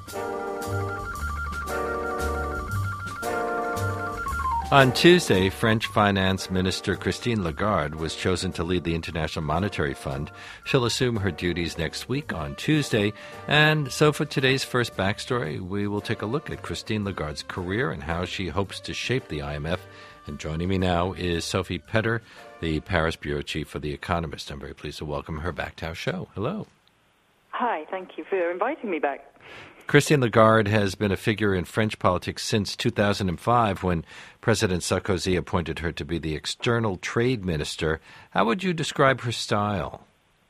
On Tuesday, French Finance Minister Christine Lagarde was chosen to lead the International Monetary Fund. She'll assume her duties next week on Tuesday. And so for today's first backstory, we will take a look at Christine Lagarde's career and how she hopes to shape the IMF. And joining me now is Sophie Pedder, the Paris bureau chief for The Economist. I'm very pleased to welcome her back to our show. Hello. Hi, thank you for inviting me back. Christine Lagarde has been a figure in French politics since 2005 when President Sarkozy appointed her to be the external trade minister. How would you describe her style?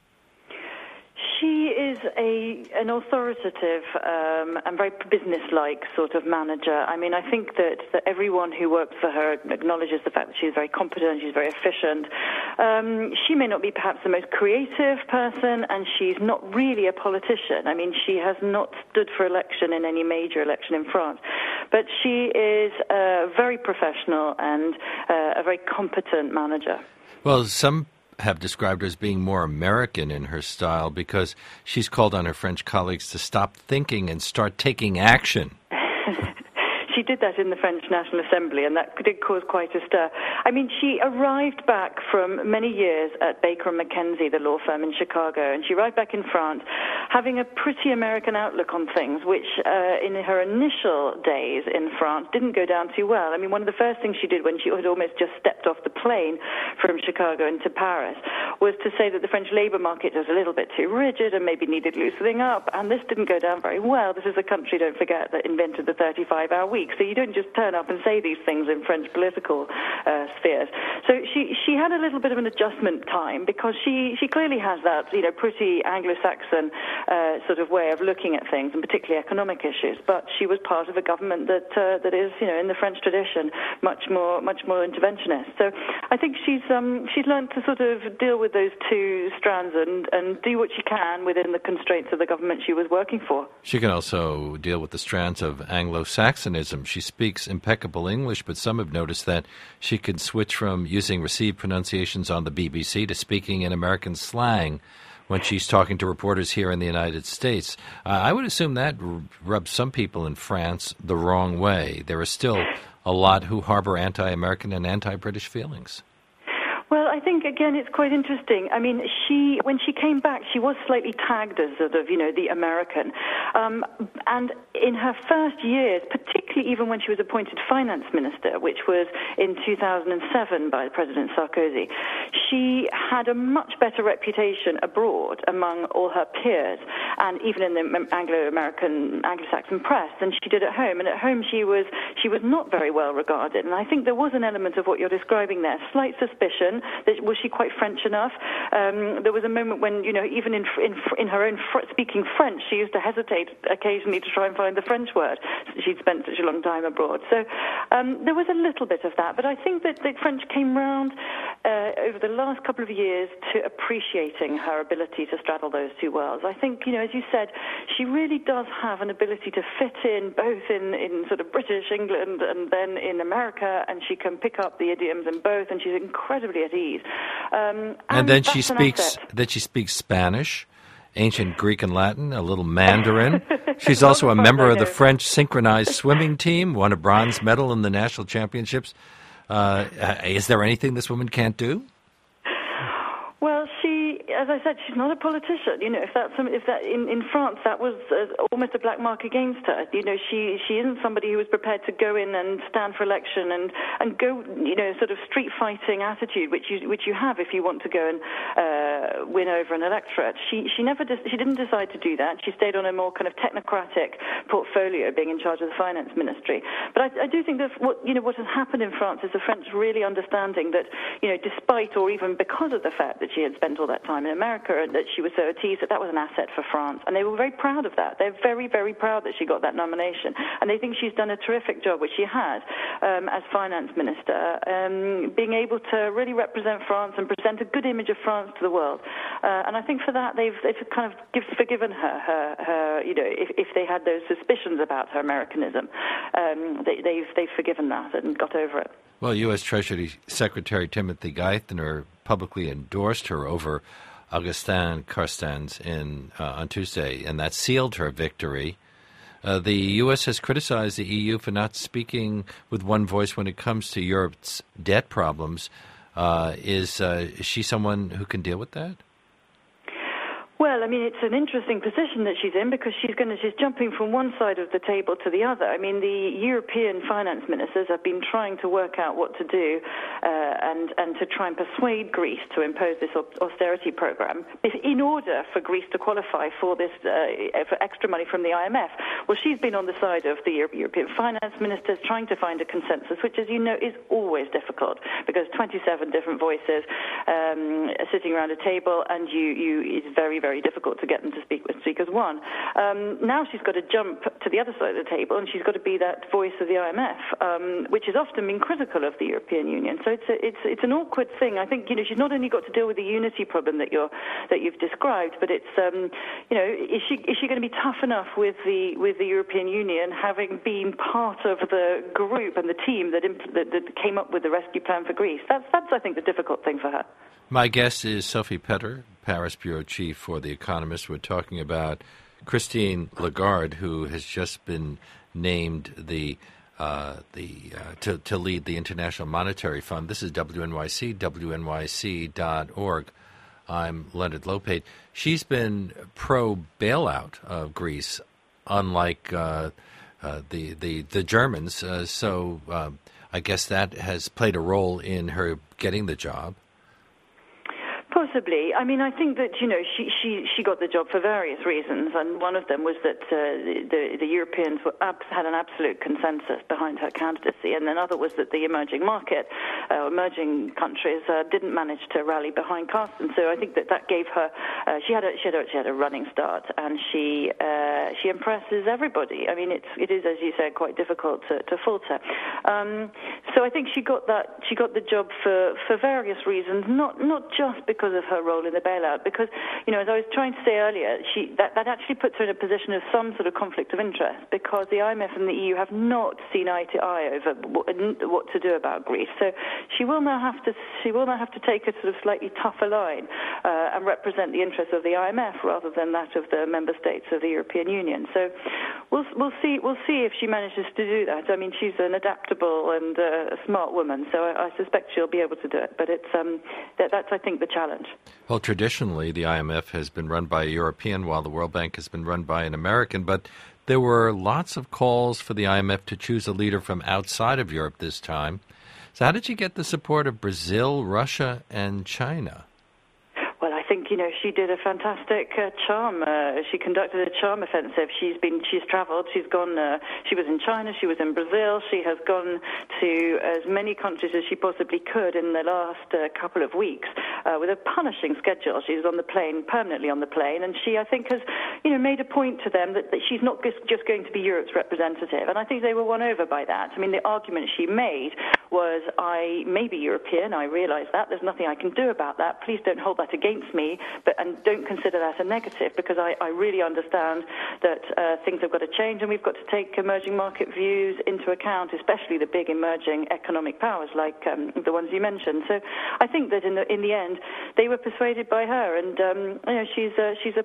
She is an authoritative and very business-like sort of manager. I mean, I think that everyone who works for her acknowledges the fact that she's very competent, she's very efficient. She may not be perhaps the most creative person, and she's not really a politician. I mean, she has not stood for election in any major election in France. But she is very professional and a very competent manager. Well, some have described her as being more American in her style because she's called on her French colleagues to stop thinking and start taking action. She did that in the French National Assembly, and that did cause quite a stir. I mean, she arrived back from many years at Baker & McKenzie, the law firm in Chicago, and she arrived back in France having a pretty American outlook on things, which in her initial days in France didn't go down too well. I mean, one of the first things she did when she had almost just stepped off the plane from Chicago into Paris was to say that the French labour market was a little bit too rigid and maybe needed loosening up, and this didn't go down very well. This is a country, don't forget, that invented the 35-hour week. So you don't just turn up and say these things in French political spheres. So she had a little bit of an adjustment time because she clearly has that, pretty Anglo-Saxon sort of way of looking at things, and particularly economic issues. But she was part of a government that is, in the French tradition, much more interventionist. So I think she's learned to sort of deal with those two strands and do what she can within the constraints of the government she was working for. She can also deal with the strands of Anglo-Saxonism. She speaks impeccable English, but some have noticed that she can switch from using received pronunciations on the BBC to speaking in American slang when she's talking to reporters here in the United States. I would assume that rubs some people in France the wrong way. There are still a lot who harbor anti-American and anti-British feelings. Well, I think, again, it's quite interesting. I mean, when she came back, she was slightly tagged as sort of, the American. And in her first years, particularly even when she was appointed finance minister, which was in 2007 by President Sarkozy, she had a much better reputation abroad among all her peers, and even in the Anglo-Saxon press, than she did at home. And at home, she was not very well regarded. And I think there was an element of what you're describing there, slight suspicion. Was she quite French enough? There was a moment when, even in her own speaking French, she used to hesitate occasionally to try and find the French word. She'd spent such a long time abroad. So there was a little bit of that. But I think that the French came round over the last couple of years to appreciating her ability to straddle those two worlds. I think, as you said, she really does have an ability to fit in both in sort of British England and then in America, and she can pick up the idioms in both, and she's incredibly at ease. And then she speaks Spanish, ancient Greek and Latin, a little Mandarin. She's also a member of the French synchronized swimming team, won a bronze medal in the national championships. Is there anything this woman can't do? Well, as I said, she's not a politician. If that in France, that was almost a black mark against her. She isn't somebody who was prepared to go in and stand for election and go, sort of street fighting attitude, which you have if you want to go and win over an electorate. She didn't decide to do that. She stayed on a more kind of technocratic portfolio, being in charge of the finance ministry. But I do think that what has happened in France is the French really understanding that, despite or even because of the fact that she had spent all that time in America and that she was so at ease, that was an asset for France. And they were very proud of that. They're very, very proud that she got that nomination. And they think she's done a terrific job, which she has, as finance minister, being able to really represent France and present a good image of France to the world. And I think for that, they've kind of forgiven her if they had those suspicions about her Americanism, they've forgiven that and got over it. Well, U.S. Treasury Secretary Timothy Geithner publicly endorsed her over Augustin Carstens on Tuesday, and that sealed her victory. The U.S. has criticized the EU for not speaking with one voice when it comes to Europe's debt problems. Is she someone who can deal with that? Well, I mean, it's an interesting position that she's in because she's jumping from one side of the table to the other. I mean, the European finance ministers have been trying to work out what to do and to try and persuade Greece to impose this austerity program in order for Greece to qualify for this for extra money from the IMF. Well, she's been on the side of the European finance ministers trying to find a consensus, which, as you know, is always difficult because 27 different voices are sitting around a table, and it's very, very difficult to get them to speak as one. Now she's got to jump to the other side of the table, and she's got to be that voice of the IMF, which has often been critical of the European Union. So it's an awkward thing. I think she's not only got to deal with the unity problem that you've described, but it's is she going to be tough enough with the European Union, having been part of the group and the team that came up with the rescue plan for Greece? That's I think the difficult thing for her. My guest is Sophie Petter, Paris bureau chief for The Economist. We're talking about Christine Lagarde, who has just been named to lead the International Monetary Fund. This is WNYC, WNYC.org. I'm Leonard Lopate. She's been pro-bailout of Greece, unlike the Germans. So I guess that has played a role in her getting the job. Possibly. I mean, I think that, she got the job for various reasons, and one of them was that the Europeans had an absolute consensus behind her candidacy, and another was that the emerging countries didn't manage to rally behind Carsten. So I think that gave her, she had a running start, and she impresses everybody. I mean, it is, as you said, quite difficult to falter. So I think she got the job for various reasons, not just because of her role in the bailout, because, as I was trying to say earlier, that actually puts her in a position of some sort of conflict of interest, because the IMF and the EU have not seen eye to eye over what to do about Greece. So she will now have to take a sort of slightly tougher line and represent the interests of the IMF rather than that of the member states of the European Union. So we'll see if she manages to do that. I mean, she's an adaptable and a smart woman, so I suspect she'll be able to do it. But that's, I think, the challenge. Well, traditionally, the IMF has been run by a European, while the World Bank has been run by an American. But there were lots of calls for the IMF to choose a leader from outside of Europe this time. So how did you get the support of Brazil, Russia, and China? Well, I think, she did a fantastic charm. She conducted a charm offensive. She's travelled. She's gone. She was in China. She was in Brazil. She has gone to as many countries as she possibly could in the last couple of weeks with a punishing schedule. She's on the plane, permanently on the plane, and she, I think, has, made a point to them that she's not just going to be Europe's representative. And I think they were won over by that. I mean, the argument she made was, I may be European. I realise that. There's nothing I can do about that. Please don't hold that against me. And don't consider that a negative, because I really understand that things have got to change, and we've got to take emerging market views into account, especially the big emerging economic powers like the ones you mentioned. So I think that in the end they were persuaded by her, and she's a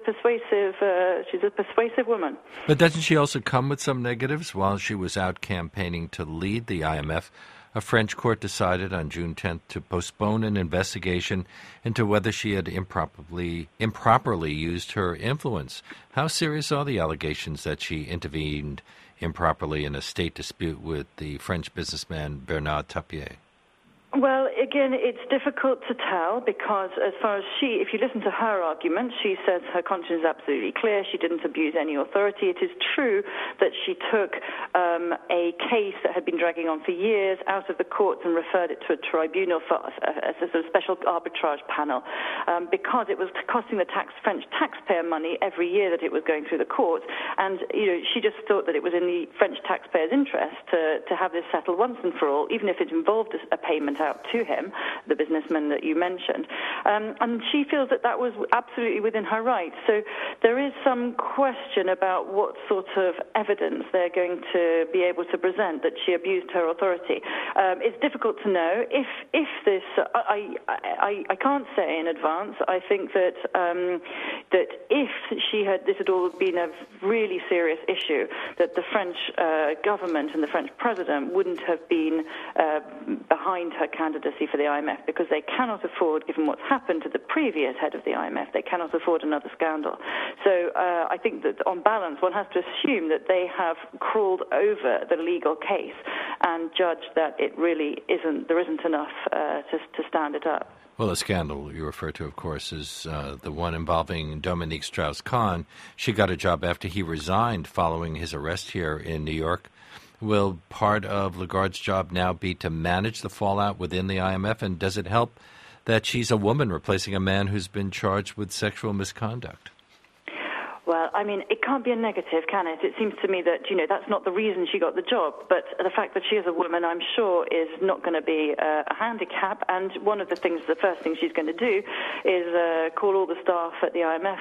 persuasive woman. But doesn't she also come with some negatives? While she was out campaigning to lead the IMF, a French court decided on June 10th to postpone an investigation into whether she had improperly used her influence. How serious are the allegations that she intervened improperly in a state dispute with the French businessman Bernard Tapie? Well, again, it's difficult to tell, because as far as if you listen to her argument, she says her conscience is absolutely clear. She didn't abuse any authority. It is true that she took a case that had been dragging on for years out of the courts and referred it to a tribunal as a sort of special arbitrage panel, because it was costing the French taxpayer money every year that it was going through the courts. And, she just thought that it was in the French taxpayers' interest to have this settled once and for all, even if it involved a payment out to him, the businessman that you mentioned. And she feels that was absolutely within her right. So there is some question about what sort of evidence they're going to be able to present that she abused her authority. It's difficult to know. If this, I can't say in advance. I think that that if this had all been a really serious issue, that the French government and the French president wouldn't have been behind her candidacy for the IMF, because they cannot afford, given what's happened to the previous head of the IMF, they cannot afford another scandal. So I think that on balance, one has to assume that they have crawled over the legal case and judged that there isn't enough to stand it up. Well, the scandal you refer to, of course, is the one involving Dominique Strauss-Kahn. She got a job after he resigned following his arrest here in New York. Will part of Lagarde's job now be to manage the fallout within the IMF? And does it help that she's a woman replacing a man who's been charged with sexual misconduct? Well, I mean, it can't be a negative, can it? It seems to me that, that's not the reason she got the job. But the fact that she is a woman, I'm sure, is not going to be a handicap. And one of the first things she's going to do is call all the staff at the IMF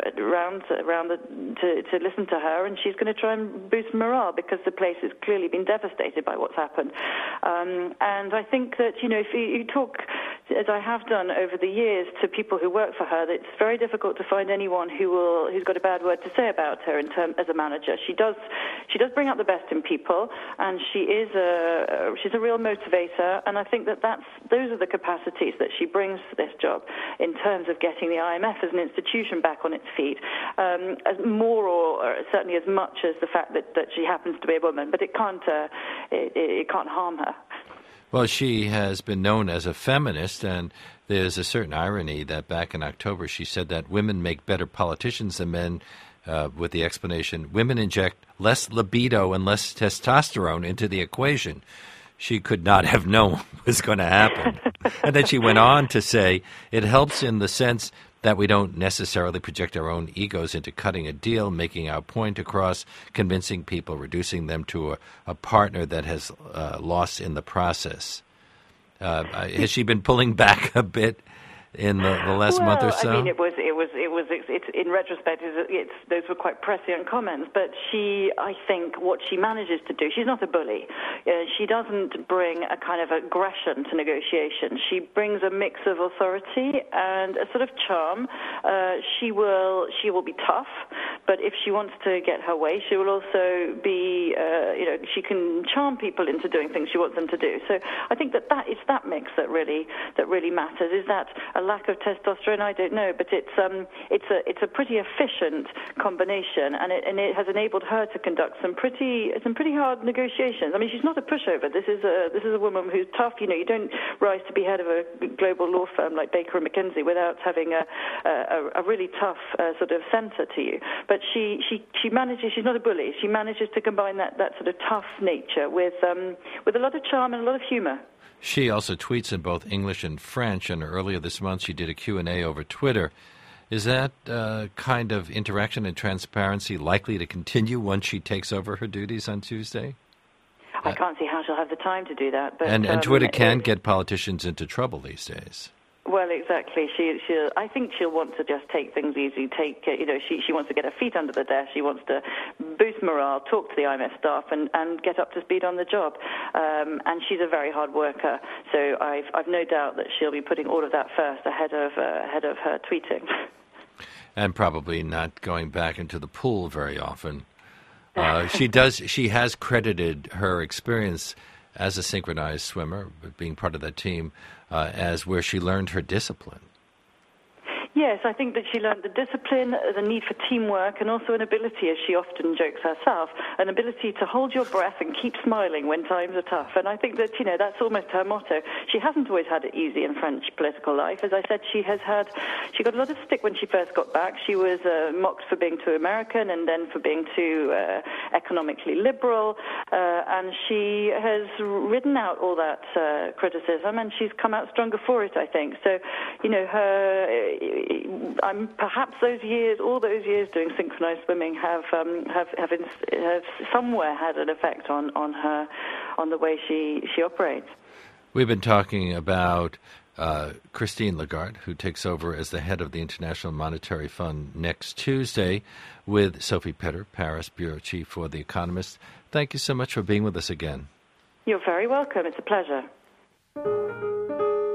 to listen to her. And she's going to try and boost morale, because the place has clearly been devastated by what's happened. And I think that, if you talk, as I have done over the years, to people who work for her, that it's very difficult to find anyone who's got a bad word to say about her as a manager. She does bring out the best in people, and she's a real motivator. And I think those are the capacities that she brings to this job in terms of getting the IMF as an institution back on its feet, as more or certainly as much as the fact that she happens to be a woman. But it can't harm her. Well, she has been known as a feminist, and there's a certain irony that back in October she said that women make better politicians than men, with the explanation, women inject less libido and less testosterone into the equation. She could not have known what was going to happen. And then she went on to say, it helps in the sense that we don't necessarily project our own egos into cutting a deal, making our point across, convincing people, reducing them to a partner that has lost in the process. Has she been pulling back a bit in the last month or so? I mean, it's in retrospect, those were quite prescient comments. But I think what she manages to do, she's not a bully. She doesn't bring a kind of aggression to negotiation. She brings a mix of authority and a sort of charm. She will be tough, but if she wants to get her way, she will also be, she can charm people into doing things she wants them to do. So I think it's that mix that really matters. Is that a lack of testosterone? I don't know, but it's a pretty efficient combination, and it has enabled her to conduct some pretty hard negotiations. I mean, she's not a pushover. This is a woman who's tough. You don't rise to be head of a global law firm like Baker & McKenzie without having a really tough sort of centre to you. But she manages. She's not a bully. She manages to combine that sort of tough nature with a lot of charm and a lot of humour. She also tweets in both English and French, and earlier this month she did a Q&A over Twitter. Is that kind of interaction and transparency likely to continue once she takes over her duties on Tuesday? I can't see how she'll have the time to do that. But, and Twitter can get politicians into trouble these days. Well, exactly. I think she'll want to just take things easy. She wants to get her feet under the desk. She wants to boost morale, talk to the IMF staff, and get up to speed on the job. And she's a very hard worker. So I've no doubt that she'll be putting all of that first ahead of her tweeting. And probably not going back into the pool very often. She has credited her experience as a synchronized swimmer, being part of that team, as where she learned her discipline. Yes, I think that she learned the discipline, the need for teamwork, and also an ability, as she often jokes herself, an ability to hold your breath and keep smiling when times are tough. And I think that, that's almost her motto. She hasn't always had it easy in French political life. As I said, she got a lot of stick when she first got back. She was mocked for being too American and then for being too economically liberal. And she has ridden out all that criticism, and she's come out stronger for it, I think. So, perhaps all those years doing synchronized swimming have somewhere had an effect on her, on the way she operates. We've been talking about Christine Lagarde, who takes over as the head of the International Monetary Fund next Tuesday, with Sophie Pitter, Paris bureau chief for The Economist. Thank you so much for being with us again. You're very welcome. It's a pleasure.